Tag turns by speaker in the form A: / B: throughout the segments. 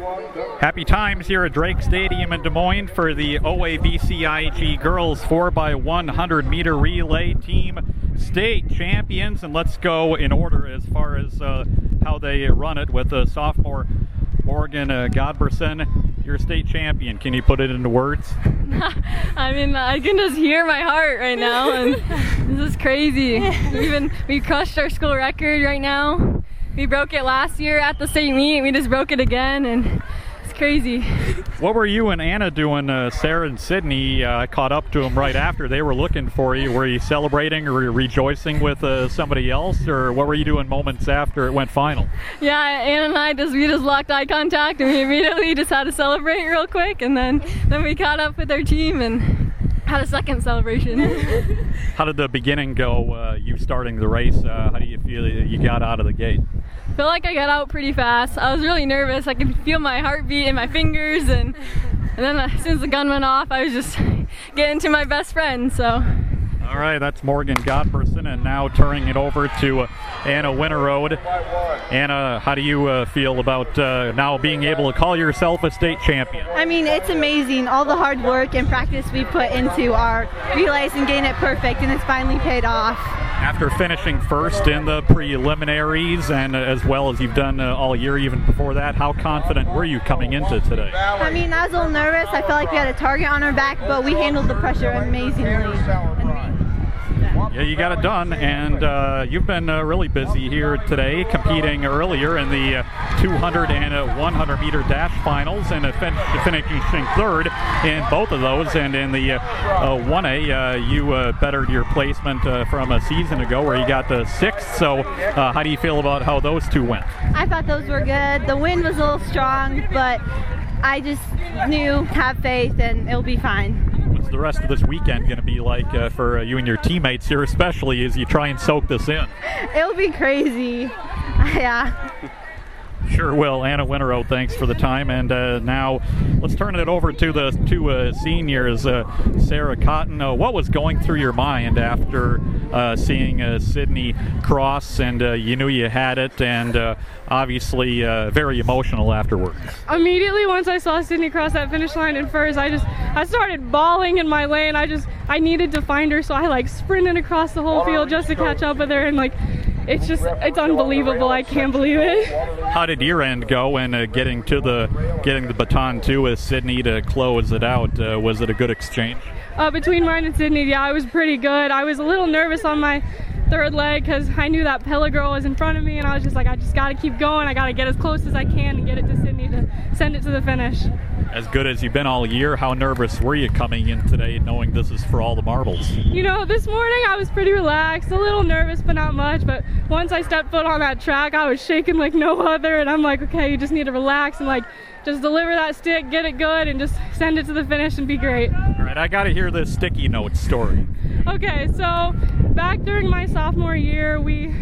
A: Happy times here at Drake Stadium in Des Moines for the OABCIG Girls 4x100 meter relay team state champions. And let's go in order as far as how they run it with sophomore Morgan Godberson, your state champion. Can you put it into words?
B: I mean, I can just hear my heart right now, and this is crazy. We crushed our school record right now. We broke it last year at the state meet. We just broke it again, and it's crazy.
A: What were you and Anna doing? Sarah and Sydney caught up to them right after. They were looking for you. Were you celebrating or rejoicing with somebody else, or what were you doing moments after it went final?
B: Yeah, Anna and I we just locked eye contact, and we immediately just had to celebrate real quick, and then we caught up with our team and had a second celebration.
A: How did the beginning go, you starting the race? How do you feel you got out of the gate?
B: I feel like I got out pretty fast. I was really nervous. I could feel my heartbeat in my fingers, and then as soon as the gun went off, I was just getting to my best friend, so.
A: All right, that's Morgan Godberson, and now turning it over to Anna Winterode. Anna, how do you feel about now being able to call yourself a state champion?
C: I mean, it's amazing, all the hard work and practice we put into our relays and getting it perfect, and it's finally paid off.
A: After finishing first in the preliminaries, and as well as you've done all year, even before that, how confident were you coming into today?
C: I mean, I was a little nervous. I felt like we had a target on our back, but we handled the pressure amazingly.
A: Yeah, you got it done, and you've been really busy here today, competing earlier in the 200 and 100 meter dash finals, and finishing third in both of those. And in the 1A, you bettered your placement from a season ago, where you got the 6th. So, how do you feel about how those two went?
C: I thought those were good. The wind was a little strong, but I just knew, have faith, and it'll be fine.
A: What's the rest of this weekend going to be like for you and your teammates here, especially as you try and soak this in?
C: It'll be crazy. Yeah.
A: Sure will. Anna Winterode, thanks for the time. And now let's turn it over to the two seniors. Sarah Cotton, what was going through your mind after seeing Sydney cross, and you knew you had it, and obviously very emotional afterwards?
D: Immediately once I saw Sydney cross that finish line in first, I started bawling in my lane. I needed to find her, so I sprinted across the whole field just to catch up with her, and it's unbelievable. I can't believe it.
A: How did your end go in getting the baton to Sydney to close it out? Was it a good exchange?
D: Between mine and Sydney, yeah, it was pretty good. I was a little nervous on my third leg because I knew that Pella girl was in front of me, and I was just like, I just got to keep going. I got to get as close as I can and get it to Sydney to send it to the finish.
A: As good as you've been all year, how nervous were you coming in today knowing this is for all the marbles?
D: You know, this morning I was pretty relaxed, a little nervous but not much, but once I stepped foot on that track I was shaking like no other, and I'm like, okay, you just need to relax and just deliver that stick, get it good, and just send it to the finish and be great.
A: All right, I got to hear this sticky note story.
D: Okay, so back during my sophomore year, we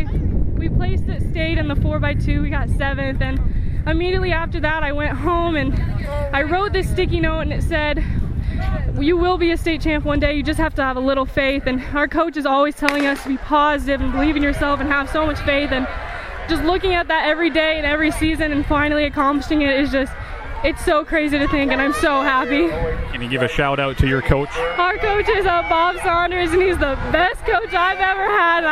D: placed at state in the 4x2. We got 7th, and immediately after that I went home and I wrote this sticky note, and it said, you will be a state champ one day, you just have to have a little faith. And our coach is always telling us to be positive and believe in yourself and have so much faith, and just looking at that every day and every season and finally accomplishing it is just, it's so crazy to think, and I'm so happy.
A: Can you give a shout out to your coach?
D: Our coach is Bob Saunders, and he's the best coach I've ever had.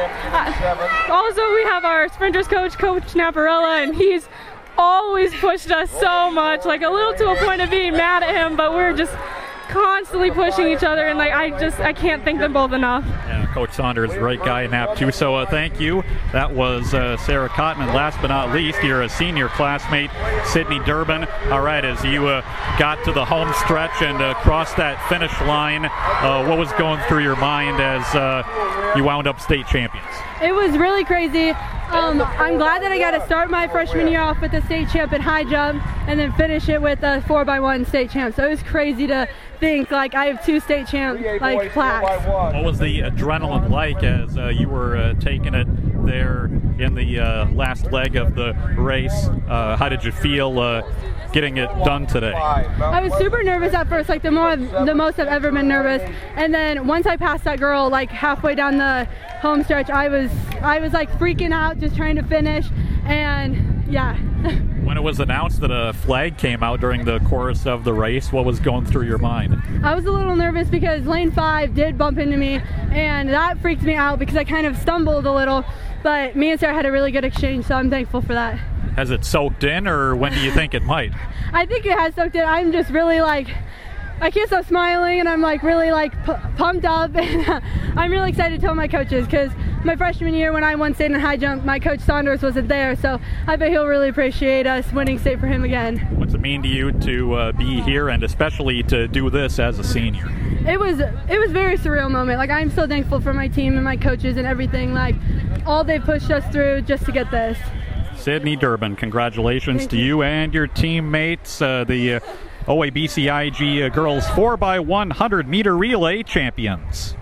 D: Also we have our sprinters coach, Coach Naparella, and he's always pushed us so much, a little to a point of being mad at him, but we're just constantly pushing each other, and I can't thank them both enough.
A: Yeah, Coach Saunders, great guy in Nap too. So thank you. That was Sarah Cotton, and last but not least, your senior classmate Sydney Durbin. All right, as you got to the home stretch and crossed that finish line, what was going through your mind as you wound up state champions?
C: It was really crazy. I'm glad that I got to start my freshman year off with the state champ in high jump and then finish it with a 4x1 state champ. So it was crazy to think I have 2 state champ plaques.
A: What was the adrenaline like as you were taking it there in the last leg of the race? How did you feel getting it done today?
C: I was super nervous at first, the most I've ever been nervous. And then once I passed that girl, halfway down the home stretch, I was freaking out, just trying to finish. And yeah,
A: When it was announced that a flag came out during the course of the race, what was going through your mind?
C: I was a little nervous because lane 5 did bump into me, and that freaked me out because I kind of stumbled a little, but me and Sarah had a really good exchange, so I'm thankful for that.
A: Has it soaked in, or when do you think it might?
C: I think it has soaked in. I'm just really I can't stop smiling, and I'm really pumped up, and I'm really excited to tell my coaches because my freshman year when I won state in high jump, my coach Saunders wasn't there, so I bet he'll really appreciate us winning state for him again.
A: What's it mean to you to be here, and especially to do this as a senior?
C: It was a very surreal moment. I'm so thankful for my team and my coaches and everything, all they pushed us through just to get this.
A: Sydney Durbin, congratulations to you and your teammates, the OABCIG girls 4x100 meter relay champions.